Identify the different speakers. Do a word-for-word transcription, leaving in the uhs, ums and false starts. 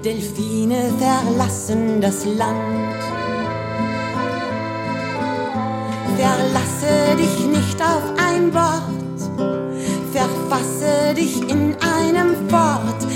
Speaker 1: Delfine verlassen das Land. Verlasse dich nicht auf ein Wort, verfasse dich in einem Wort.